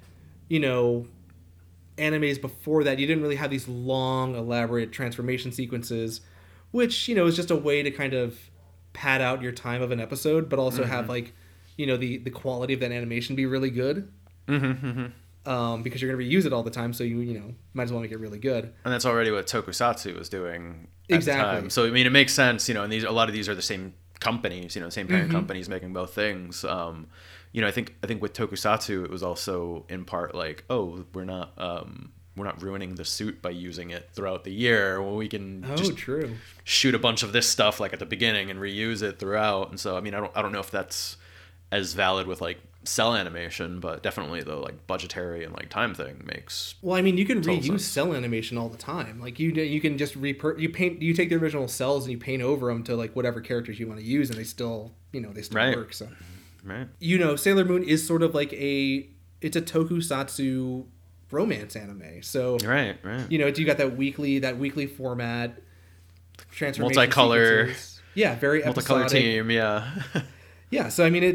animes before that, you didn't really have these long, elaborate transformation sequences, which is just a way to kind of pad out your time of an episode, but also have the quality of that animation be really good. Because you're going to reuse it all the time, so you might as well make it really good. And that's already what Tokusatsu was doing at the time. So I mean, it makes sense, and a lot of these are the same companies, same parent companies making both things. I think with Tokusatsu, it was also in part like, oh, we're not ruining the suit by using it throughout the year. Well, we can shoot a bunch of this stuff like at the beginning and reuse it throughout. And so I mean, I don't know if that's as valid with like cell animation, but definitely the like budgetary and like time thing makes. Well, I mean, you can reuse cell animation all the time. Like you can just you take the original cells and you paint over them to like whatever characters you want to use, and they still work. So Sailor Moon is sort of like it's a tokusatsu romance anime. So right. You got that weekly format, transformation multicolor sequences. Yeah, very multicolor episodic. team. Yeah. Yeah, so I mean,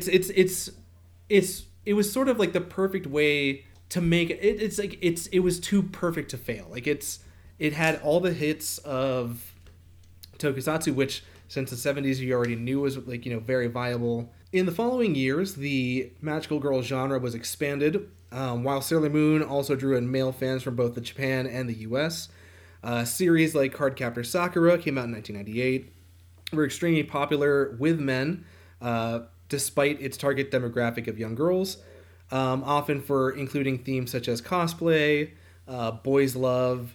it was sort of like the perfect way to make it. It was too perfect to fail. Like it had all the hits of tokusatsu, which since the 70s you already knew was very viable. In the following years, the magical girl genre was expanded, while Sailor Moon also drew in male fans from both Japan and the U.S. Series like Cardcaptor Sakura came out in 1998. Were extremely popular with men. Despite its target demographic of young girls, often for including themes such as cosplay, boys love,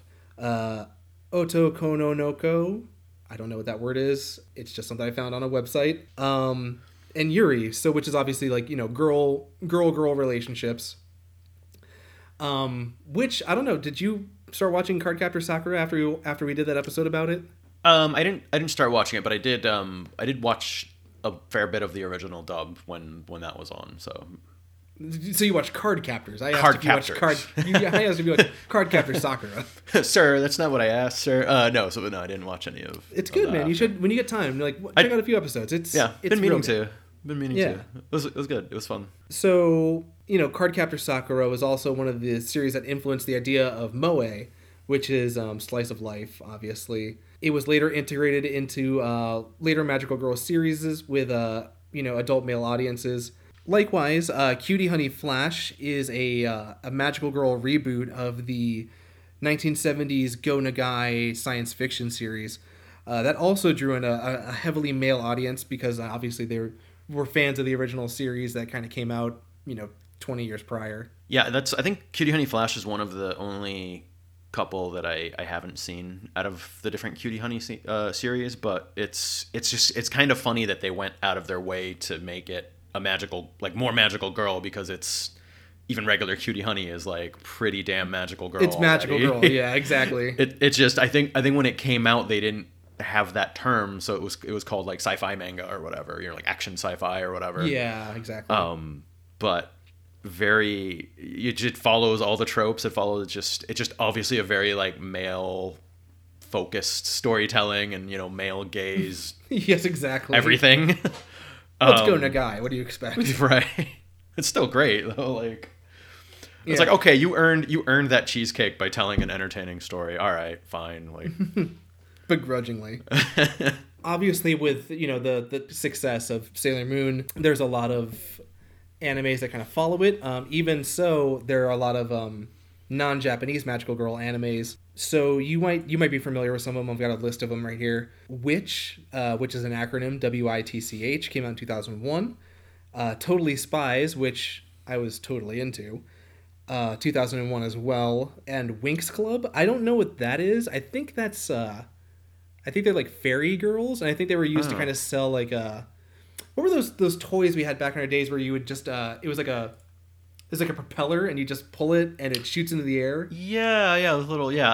otokononoko, I don't know what that word is, it's just something I found on a website, and yuri, which is obviously like, girl relationships, which, I don't know, did you start watching Cardcaptor Sakura after we did that episode about it? I didn't start watching it, but I did watch a fair bit of the original dub when that was on. So you watched Cardcaptors. I asked if you watched Cardcaptor Sakura. Sir, that's not what I asked, sir. No, I didn't watch any of. It's good, man. You should, when you get time, check out a few episodes. It's been meaning to. It was good. It was fun. So Cardcaptor Sakura was also one of the series that influenced the idea of moe, which is slice of life, obviously. It was later integrated into later Magical Girl series with adult male audiences. Likewise, Cutie Honey Flash is a Magical Girl reboot of the 1970s Go Nagai science fiction series. That also drew in a heavily male audience because obviously were fans of the original series that kind of came out, 20 years prior. Yeah, I think Cutie Honey Flash is one of the only couple that I haven't seen out of the different Cutie Honey series, but it's kind of funny that they went out of their way to make it a magical, like more magical girl, because it's even regular Cutie Honey is like pretty damn magical girl. It's magical already. girl, yeah, exactly. It's just I think when it came out they didn't have that term, so it was called like sci-fi manga or whatever, like action sci-fi or whatever. Yeah, exactly. But it just follows all the tropes. It's just obviously a very like male focused storytelling and male gaze. Yes, exactly. Everything. Let's go Nagai. What do you expect? Right. It's still great though. Like it's like, okay, you earned that cheesecake by telling an entertaining story. All right, fine. Like begrudgingly. Obviously, with the success of Sailor Moon, there's a lot of animes that kind of follow it. Even so, there are a lot of non-Japanese magical girl animes. So you might be familiar with some of them. I've got a list of them right here. Witch, which is an acronym, WITCH, came out in 2001. Totally Spies, which I was totally into, 2001 as well. And Winx Club, I don't know what that is. I think that's I think they're like fairy girls, and I think they were used to kind of sell like what were those toys we had back in our days where you would just it was like there's like a propeller and you just pull it and it shoots into the air. Yeah, little. Yeah,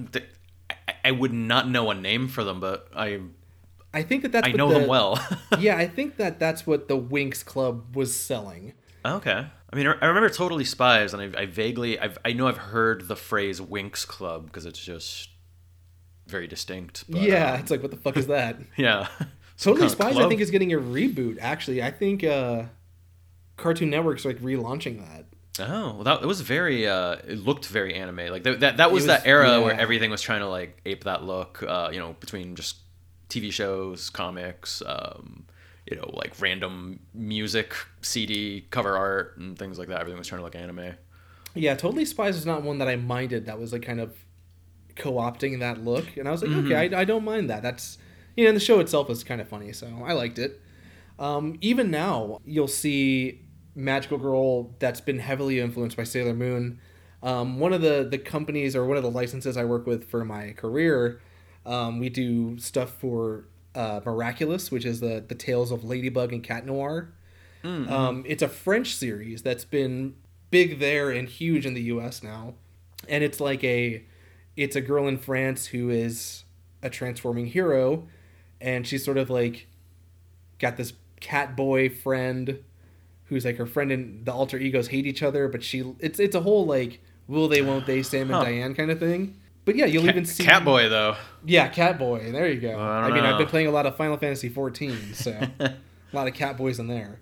I would not know a name for them, but I think that's I know them well. Yeah, I think that's what the Winx Club was selling. Okay. I mean, I remember Totally Spies, and I know I've heard the phrase Winx Club because it's just very distinct. But, yeah, it's like, what the fuck is that? Yeah. Totally Spies, I think, is getting a reboot, actually. I think Cartoon Network's like relaunching that. Oh, well, it was very, it looked very anime. Like that was that era where everything was trying to like ape that look, between just TV shows, comics, like random music, CD cover art and things like that. Everything was trying to look anime. Yeah, Totally Spies is not one that I minded that was like kind of co-opting that look. And I was like, okay, I don't mind that. That's, and the show itself is kind of funny, so I liked it. Even now, you'll see magical girl that's been heavily influenced by Sailor Moon. One of the companies or one of the licenses I work with for my career, we do stuff for Miraculous, which is the tales of Ladybug and Cat Noir. It's a French series that's been big there and huge in the US now. And it's like it's a girl in France who is a transforming hero, and she's sort of like got this cat boy friend who's like her friend, and the alter egos hate each other, but it's a whole like will they won't they Sam and Diane kind of thing. But yeah, you'll even see Catboy though. Yeah, Catboy. There you go. I mean, I've been playing a lot of Final Fantasy 14, so a lot of Catboys in there.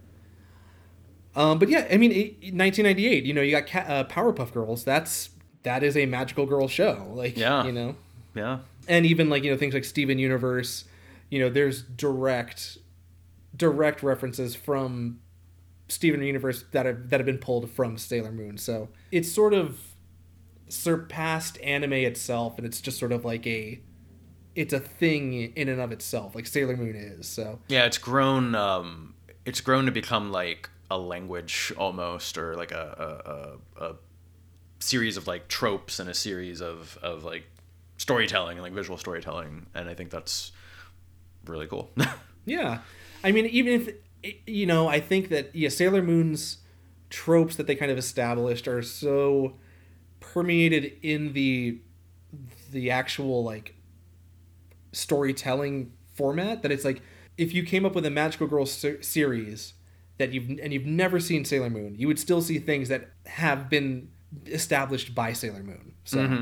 But yeah, I mean, 1998. You got Powerpuff Girls. That is a magical girl show. Like, yeah, yeah. And even like things like Steven Universe. There's direct references from Steven Universe that have been pulled from Sailor Moon. So it's sort of surpassed anime itself, and it's just sort of like it's a thing in and of itself, like Sailor Moon is. So yeah, it's grown to become like a language almost, or like a series of like tropes and a series of like storytelling and like visual storytelling, and I think that's really cool. Yeah, I mean, even if I think that Sailor Moon's tropes that they kind of established are so permeated in the actual like storytelling format that it's like if you came up with a magical girl series that you've never seen Sailor Moon, you would still see things that have been established by Sailor Moon. So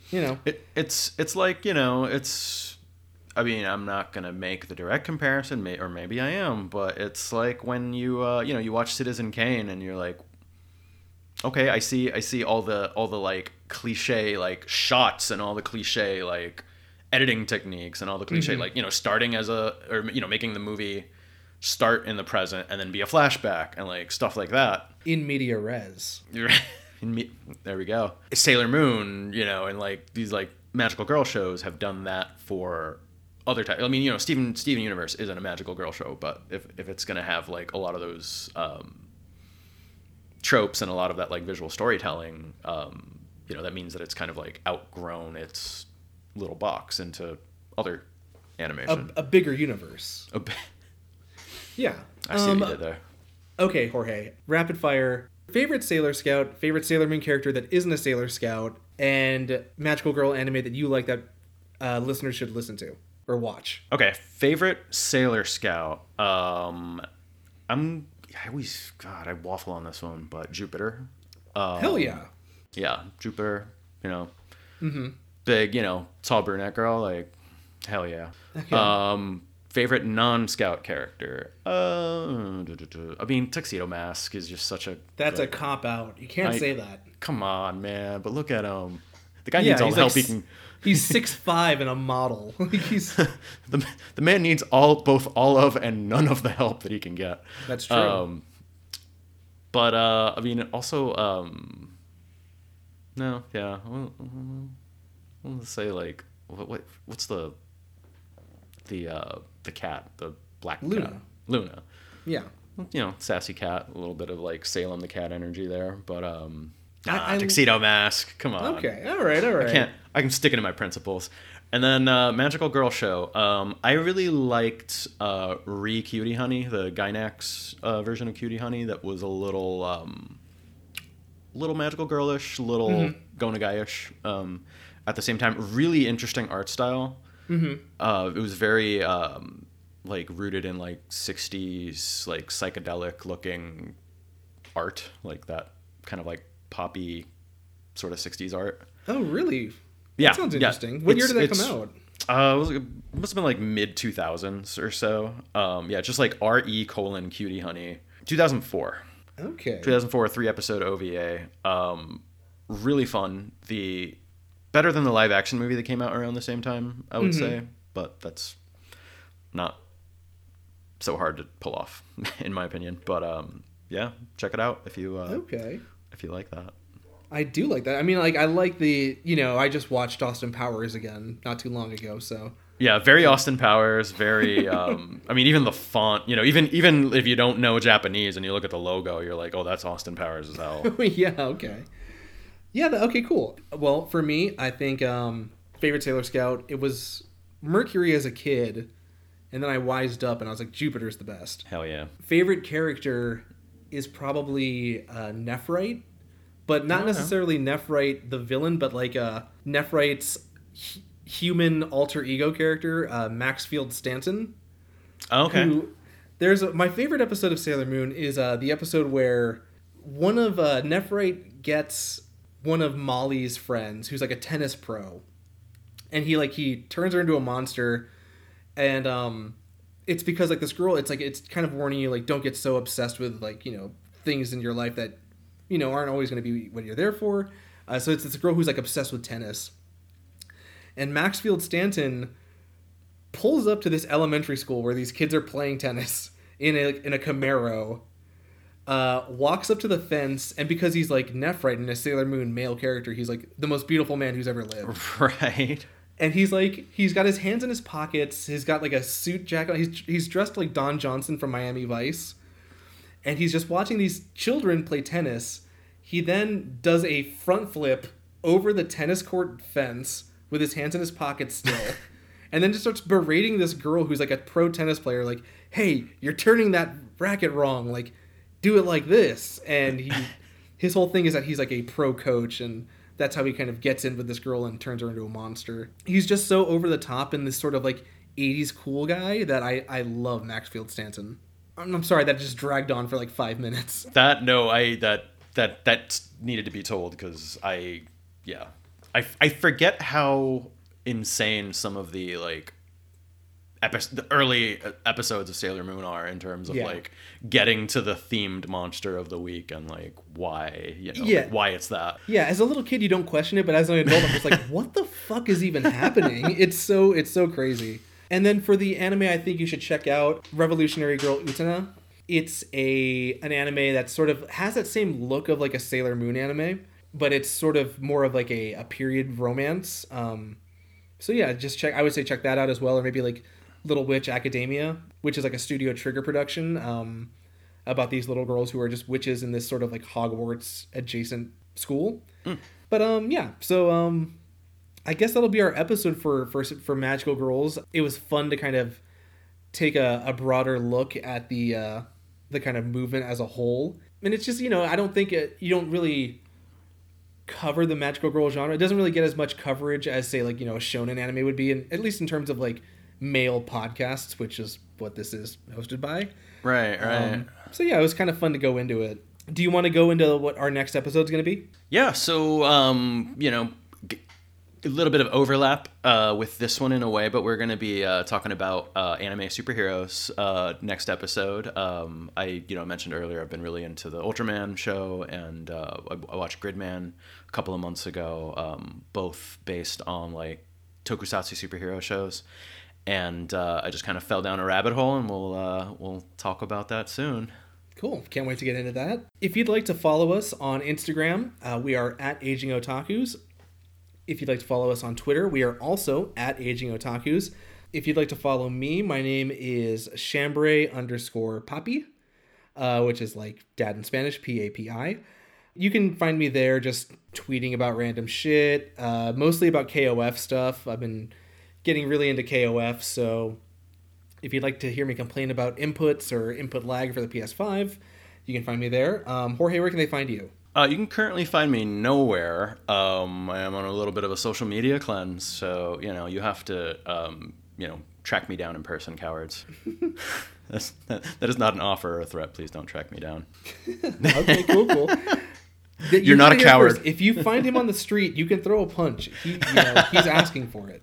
it's like it's. I mean, I'm not gonna make the direct comparison, or maybe I am, but it's like when you you watch Citizen Kane and you're like, okay, I see all the like cliche like shots and all the cliche like editing techniques and all the cliche like starting making the movie start in the present and then be a flashback and like stuff like that. In media res. There we go. Sailor Moon, and like these like magical girl shows have done that for other type. I mean, you know, Steven Universe isn't a magical girl show, but if it's gonna have like a lot of those tropes and a lot of that like visual storytelling, you know, that means that it's kind of like outgrown its little box into other animation. A bigger universe. Yeah. I see what you did there. Okay, Jorge. Rapid fire. Favorite Sailor Scout, favorite Sailor Moon character that isn't a Sailor Scout, and magical girl anime that you like that listeners should listen to or watch. Okay, favorite Sailor Scout. I waffle on this one, but Jupiter. Hell yeah. Yeah, Jupiter, you know. Mm-hmm. Big, you know, tall brunette girl, like, hell yeah. Okay. Favorite non-scout character. I mean, Tuxedo Mask is just such a... That's a cop-out. You can't say that. Come on, man. But look at him. The guy needs all the help he can... He's 6'5" and a model. He's the man needs both all of and none of the help that he can get. That's true. But I mean, also, no, yeah. Let's say like what's the cat, the black Luna. cat, Luna. Yeah. You know, sassy cat, a little bit of like Salem the Cat energy there, but I Tuxedo Mask. Come on. Okay. All right. I can stick it to my principles. And then Magical Girl Show. I really liked Re Cutie Honey, the Gynax version of Cutie Honey that was a little magical girlish, little Gonagai-ish. At the same time, really interesting art style. Mm-hmm. It was very like rooted in like 60s like psychedelic looking art, like that kind of like poppy sort of 60s art. Oh, really? Yeah. That sounds interesting. What year did that come out? It must have been like mid 2000s or so. Yeah, just like RE: Cutie Honey. 2004. Okay. 2004, 3-episode OVA. Really fun. Better than the live action movie that came out around the same time, I would say. But that's not so hard to pull off, in my opinion. But yeah, check it out if you if you like that. I do like that. I mean, like I like I just watched Austin Powers again not too long ago, so. Yeah, very Austin Powers, very I mean even the font, you know, even if you don't know Japanese and you look at the logo, you're like, "Oh, that's Austin Powers as hell." Yeah, okay. Yeah, okay, cool. Well, for me, I think favorite Sailor Scout, it was Mercury as a kid, and then I wised up and I was like, Jupiter's the best. Hell yeah. Favorite character is probably Nephrite, but not necessarily Nephrite the villain, but like Nephrite's human alter ego character, Maxfield Stanton. Okay. My favorite episode of Sailor Moon is the episode where one of Nephrite gets one of Molly's friends, who's like a tennis pro, and he turns her into a monster, and it's because like this girl, it's kind of warning you like don't get so obsessed with like things in your life that aren't always going to be what you're there for. So it's a girl who's like obsessed with tennis, and Maxfield Stanton pulls up to this elementary school where these kids are playing tennis in a Camaro. Walks up to the fence, and because he's like Nephrite and a Sailor Moon male character, he's like the most beautiful man who's ever lived. Right. And he's got his hands in his pockets. He's got like a suit jacket. He's dressed like Don Johnson from Miami Vice, and he's just watching these children play tennis. He then does a front flip over the tennis court fence with his hands in his pockets still, and then just starts berating this girl who's like a pro tennis player, like, "Hey, you're turning that racket wrong. Like, do it like this." And his whole thing is that he's like a pro coach, and that's how he kind of gets in with this girl and turns her into a monster. He's just so over the top and this sort of like 80s cool guy that I love Maxfield Stanton. I'm sorry that just dragged on for like 5 minutes. That needed to be told because I forget how insane some of the like the early episodes of Sailor Moon are in terms of like getting to the themed monster of the week and like why why it's that. Yeah, as a little kid you don't question it, but as an adult I'm just like, what the fuck is even happening? It's so crazy. And then for the anime, I think you should check out Revolutionary Girl Utena. It's an anime that sort of has that same look of like a Sailor Moon anime, but it's sort of more of like a period romance. So yeah, I would say check that out as well, or maybe like Little Witch Academia, which is like a Studio Trigger production about these little girls who are just witches in this sort of like Hogwarts adjacent school. But yeah, so I guess that'll be our episode for Magical Girls. It was fun to kind of take a broader look at the kind of movement as a whole. And it's just, I don't think you don't really cover the magical girl genre. It doesn't really get as much coverage as, say, like, a shonen anime would be, at least in terms of like male podcasts, which is what this is hosted by. Right. So yeah, it was kind of fun to go into it. Do you want to go into what our next episode is going to be? Yeah. So a little bit of overlap with this one in a way, but we're going to be talking about anime superheroes next episode. I mentioned earlier I've been really into the Ultraman show, and I watched Gridman a couple of months ago, both based on like tokusatsu superhero shows, and I just kind of fell down a rabbit hole, and we'll talk about that soon. Cool. Can't wait to get into that. If you'd like to follow us on Instagram, we are at Aging Otakus. If you'd like to follow us on Twitter, we are also at Aging Otakus. If you'd like to follow me, my name is Chambray_Papi, which is like dad in Spanish, P-A-P-I. You can find me there just tweeting about random shit, mostly about KOF stuff. I've been getting really into KOF, so if you'd like to hear me complain about inputs or input lag for the PS5, you can find me there. Jorge, where can they find you? You can currently find me nowhere. I am on a little bit of a social media cleanse, so you have to track me down in person, cowards. That is not an offer or a threat. Please don't track me down. Okay, cool. You're not a coward. First. If you find him on the street, you can throw a punch. He's asking for it.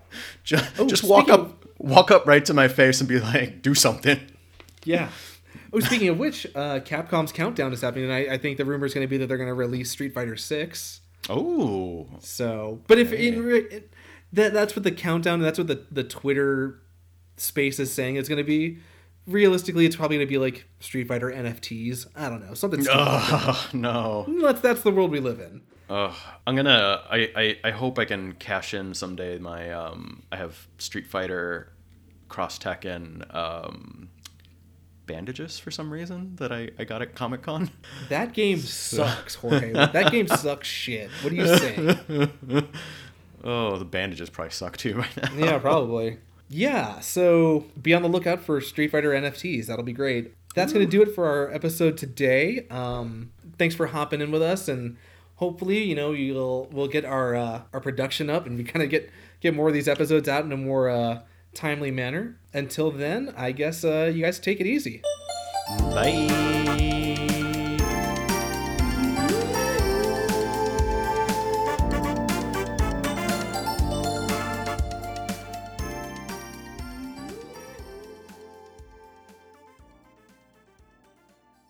Just walk up right to my face and be like, "Do something." Yeah. Oh, speaking of which, Capcom's Countdown is happening, and I think the rumor is going to be that they're going to release Street Fighter 6. Oh. So, but if that's what the countdown, that's what the Twitter space is saying it's going to be. Realistically, it's probably going to be like Street Fighter NFTs. I don't know, something. No. That's the world we live in. I'm gonna. I hope I can cash in someday. My I have Street Fighter Cross Tekken bandages for some reason that I got at Comic-Con. That game sucks, Jorge. That game sucks shit. What are you saying? Oh, the bandages probably suck too right now. Yeah, probably. Yeah, so be on the lookout for Street Fighter NFTs. That'll be great. That's going to do it for our episode today. Thanks for hopping in with us, and hopefully, we'll get our production up and we kind of get more of these episodes out in a more timely manner. Until then, I guess you guys take it easy. Bye.